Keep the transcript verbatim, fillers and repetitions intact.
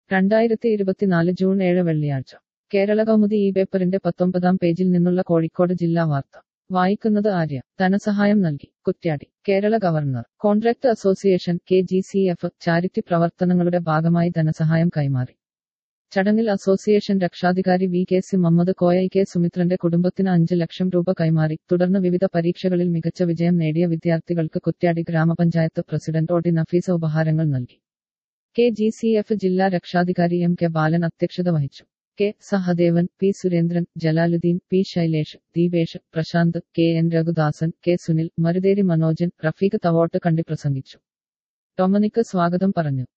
രണ്ടായിരത്തി ഇരുപത്തിനാല് ജൂൺ ഏഴ് വെള്ളിയാഴ്ച കേരള കൗമുദി ഈ പേപ്പറിന്റെ പത്തൊമ്പതാം പേജിൽ നിന്നുള്ള കോഴിക്കോട് ജില്ലാ വാർത്ത വായിക്കുന്നത് ആര്യ. ധനസഹായം നൽകി Kuttiadi. Kerala governor contract association K G C F charity പ്രവർത്തനങ്ങളുടെ ഭാഗമായി ധനസഹായം കൈമാറി. ചടങ്ങിൽ അസോസിയേഷൻ രക്ഷാധികാരി V K C Muhammad Koya E K സുമിത്രന്റെ കുടുംബത്തിന് അഞ്ച് ലക്ഷം രൂപ കൈമാറി. തുടർന്ന് വിവിധ പരീക്ഷകളിൽ മികച്ച വിജയം നേടിയ വിദ്യാർത്ഥികൾക്ക് കുറ്റ്യാടി ഗ്രാമപഞ്ചായത്ത് പ്രസിഡന്റ് ഒ ടി നഫീസ ഉപഹാരങ്ങൾ നൽകി. കെ ജി സി എഫ് ജില്ലാ രക്ഷാധികാരി എം കെ ബാലൻ അധ്യക്ഷത വഹിച്ചു. K Sahadevan, P Surendran, Jalaluddin, P Shailesh, Deepesh, Prashanth, K N Raghudasan, K Sunil, Marutheri Manojan, Rafeeq Thavottu Kandi പ്രസംഗിച്ചു. ഡൊമനിക് സ്വാഗതം പറഞ്ഞു.